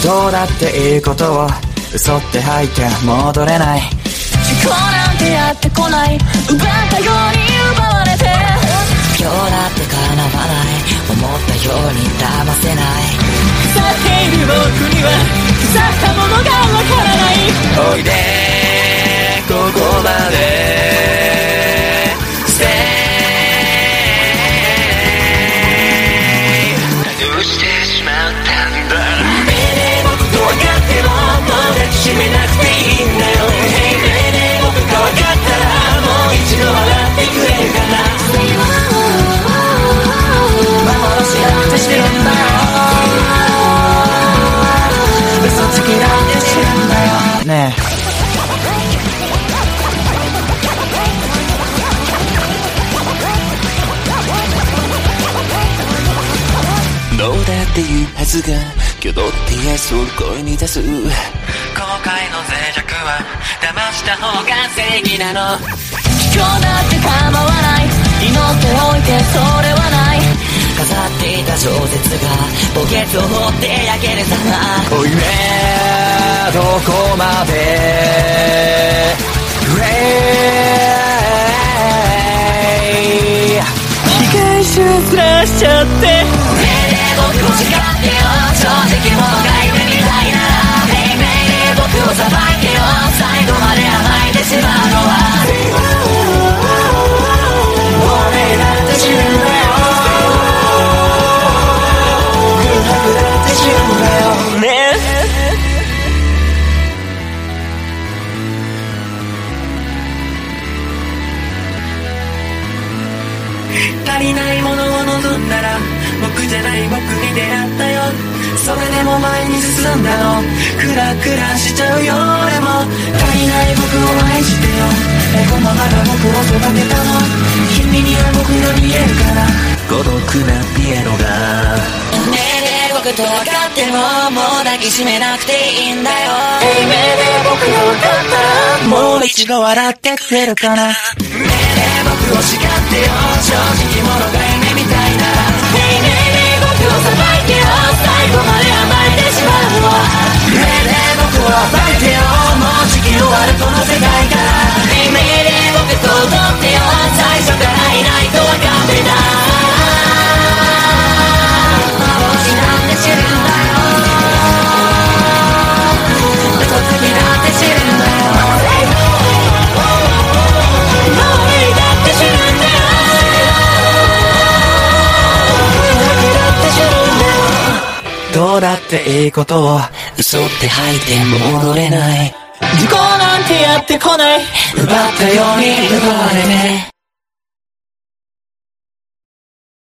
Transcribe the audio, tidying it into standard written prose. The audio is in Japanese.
どうだっていいことを嘘って吐いて戻れない。 事故なんてやってこない、奪ったように奪われて、 今日だって叶わない、思ったように騙せない。 腐っている僕には腐ったものがわからない。 おいでここまで Stay どうしてしまったんだ。 命令僕と分かってももう抱きしめなくていいんだよ。命令僕が分かったらもう一度笑ってくれるかな。幻だってしてるんだよ、嘘つきだってしてるんだよ。 ねえどうだって言うはずが挙動ってやつを声に出す。後悔の脆弱は騙した方が正義なの。 今日だって構わない、祈っておいてそれはない。 飾っていた小説が墓穴を掘って焼けるさな。 おいねどこまで被害者ずらしちゃって、 僕を叱ってよ、正直者がいるみたいなら。命令僕を裁いてよ、最後まで甘えてしまうのは俺だって死ぬんだよ、僕だって死ぬんだよね。足りないものを望んだら僕じゃない僕に出会ったよ。それでも前に進んだの、クラクラしちゃうよ俺も。足りない僕を愛してよ、このままが僕を育てたの。君には僕が見えるから孤独なピエロが。 命令僕と分かってももう抱きしめなくていいんだよ。 命令僕が分かったらもう一度笑ってくれるかな。命令僕を叱ってよ、正直者が夢みたいなら。命令僕を裁いてよ、最後まで甘えてしまうのは。命令僕を暴いてよ、もうじき終わるこの世界から。命令僕と踊ってよ、最初からいないと分かってた。幻なんて知るんだよ、嘘つきだって知るんだよ、俺だって知るんだよ、 どうだっていいことを嘘って吐いて戻れない。 事故なんてやってこない、 奪ったように奪われて